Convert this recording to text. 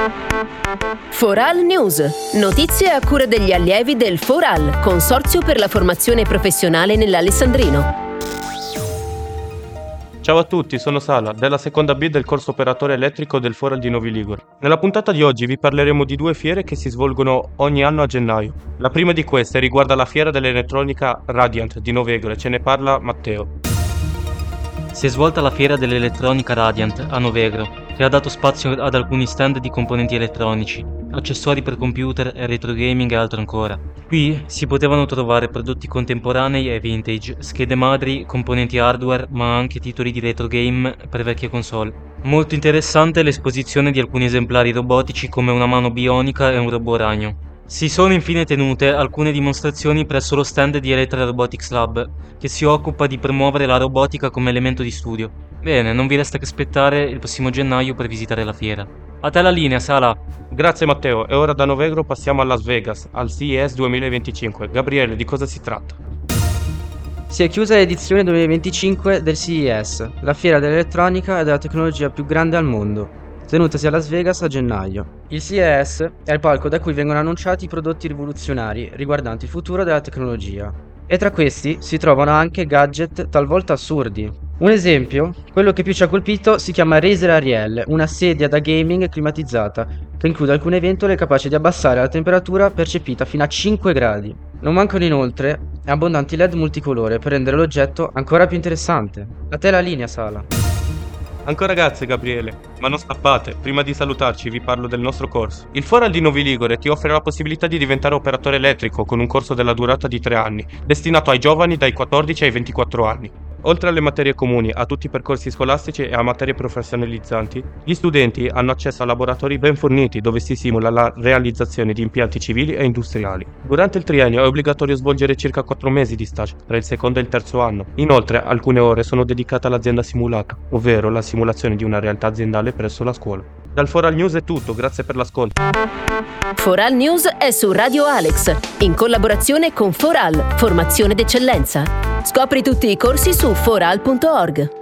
Foral News. Notizie a cura degli allievi del Foral, Consorzio per la formazione professionale nell'Alessandrino. Ciao a tutti, sono Sala, della seconda B del corso operatore elettrico del Foral di Novi Ligure. Nella puntata di oggi vi parleremo di due fiere che si svolgono ogni anno a gennaio. La prima di queste riguarda la fiera dell'elettronica Radiant di Novegro e ce ne parla Matteo. Si è svolta la fiera dell'elettronica Radiant a Novegro, che ha dato spazio ad alcuni stand di componenti elettronici, accessori per computer, retro gaming e altro ancora. Qui si potevano trovare prodotti contemporanei e vintage, schede madri, componenti hardware, ma anche titoli di retro game per vecchie console. Molto interessante l'esposizione di alcuni esemplari robotici come una mano bionica e un robot ragno. Si sono infine tenute alcune dimostrazioni presso lo stand di Electra Robotics Lab, che si occupa di promuovere la robotica come elemento di studio. Bene, non vi resta che aspettare il prossimo gennaio per visitare la fiera. A te la linea, Sala! Grazie Matteo, e ora da Novegro passiamo a Las Vegas, al CES 2025. Gabriele, di cosa si tratta? Si è chiusa l'edizione 2025 del CES, la fiera dell'elettronica e della tecnologia più grande al mondo, tenutasi a Las Vegas a gennaio. Il CES è il palco da cui vengono annunciati i prodotti rivoluzionari riguardanti il futuro della tecnologia. E tra questi si trovano anche gadget talvolta assurdi. Un esempio, quello che più ci ha colpito, si chiama Razer Ariel, una sedia da gaming climatizzata, che include alcune ventole capaci di abbassare la temperatura percepita fino a 5 gradi. Non mancano inoltre abbondanti LED multicolore per rendere l'oggetto ancora più interessante. A te la linea, Sala. Ancora grazie Gabriele, ma non scappate, prima di salutarci vi parlo del nostro corso. Il Foral di Novi Ligure ti offre la possibilità di diventare operatore elettrico con un corso della durata di 3 anni, destinato ai giovani dai 14 ai 24 anni. Oltre alle materie comuni, a tutti i percorsi scolastici e a materie professionalizzanti, gli studenti hanno accesso a laboratori ben forniti dove si simula la realizzazione di impianti civili e industriali. Durante il triennio è obbligatorio svolgere circa 4 mesi di stage tra il secondo e il terzo anno. Inoltre, alcune ore sono dedicate all'azienda simulata, ovvero la simulazione di una realtà aziendale presso la scuola. Dal Foral News è tutto, grazie per l'ascolto. Foral News è su Radio Alex, in collaborazione con Foral, formazione d'eccellenza. Scopri tutti i corsi su foral.org.